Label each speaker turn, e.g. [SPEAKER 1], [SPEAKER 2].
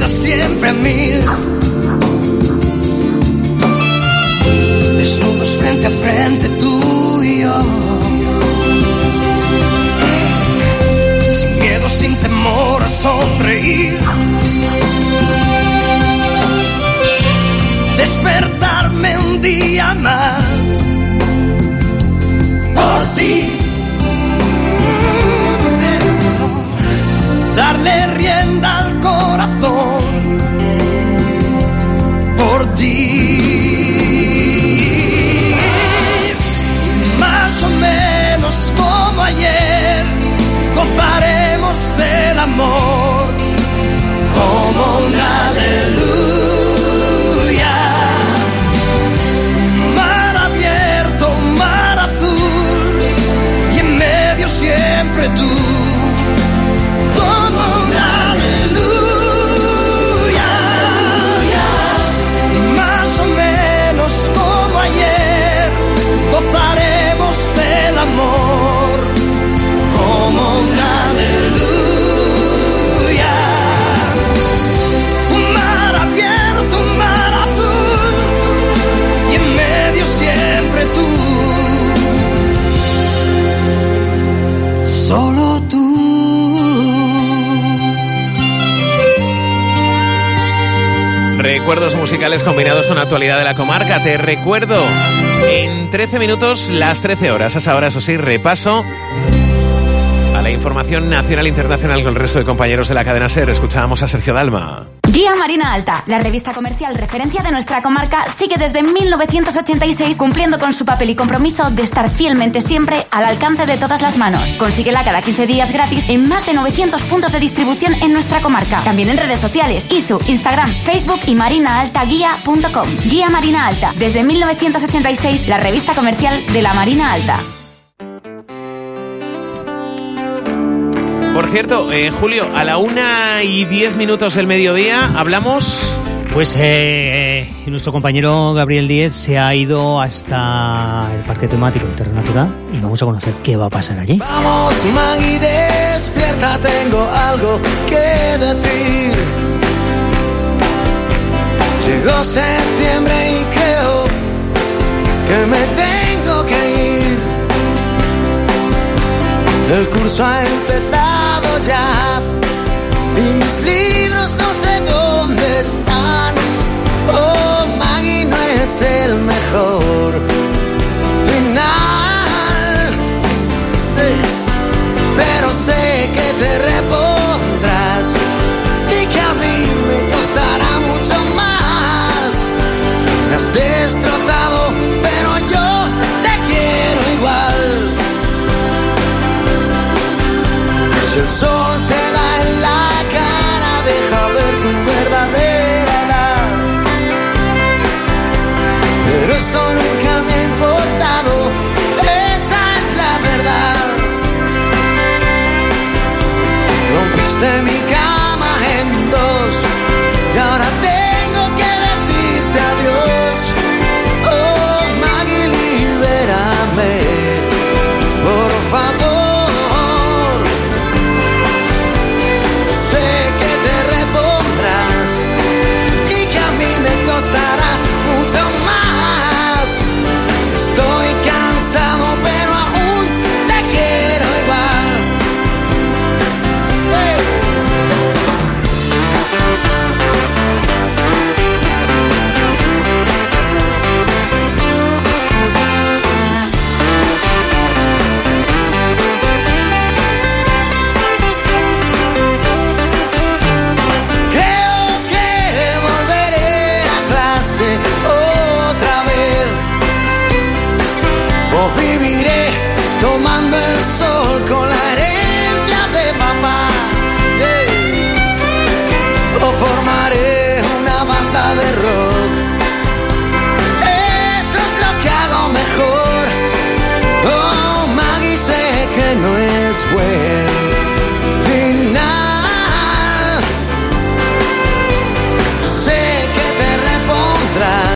[SPEAKER 1] vida siempre a mil. Desnudos frente a frente tú y yo. Sin miedo, sin temor a sonreír. Despertarme un día más por ti. Darle rienda al corazón por ti. Más o menos como ayer gozaremos del amor como una aleluya. Mar abierto, mar azul y en medio siempre tú. Gozaremos del amor como una aleluya. Un mar abierto, un mar azul y en medio siempre tú. Solo tú.
[SPEAKER 2] Recuerdos musicales combinados con la actualidad de la comarca. Te recuerdo, en 13 minutos, las 13 horas. A esa hora, eso sí, repaso a la información nacional e internacional con el resto de compañeros de la cadena SER. Escuchábamos a Sergio Dalma.
[SPEAKER 3] Guía Marina Alta, la revista comercial referencia de nuestra comarca, sigue desde 1986 cumpliendo con su papel y compromiso de estar fielmente siempre al alcance de todas las manos. Consíguela cada 15 días gratis en más de 900 puntos de distribución en nuestra comarca. También en redes sociales, ISU, Instagram, Facebook y marinaaltaguía.com. Guía Marina Alta, desde 1986, la revista comercial de la Marina Alta.
[SPEAKER 2] Por cierto, Julio, a la 1:10 del mediodía hablamos...
[SPEAKER 4] Pues nuestro compañero Gabriel Díez se ha ido hasta el parque temático de Terra Natural y vamos a conocer qué va a pasar allí.
[SPEAKER 1] Vamos, Maggie, despierta, tengo algo que decir. Llegó septiembre y creo que me tengo que ir. El curso ha empezado ya y mis libros no sé dónde están. Oh, Maggie, no es el mejor final, pero sé que te repondrás y que a mí me costará mucho más. Me has destrozado, pero yo te quiero igual. Si el sol te da en la cara, deja ver tu verdadera edad. Pero esto nunca me ha importado, esa es la verdad. Rompiste mi cama en dos y ahora tengo que decirte adiós. Oh, Maggie, libérame, por favor. Costará mucho más. Estoy cansado, pero aún te quiero igual. Viviré tomando el sol con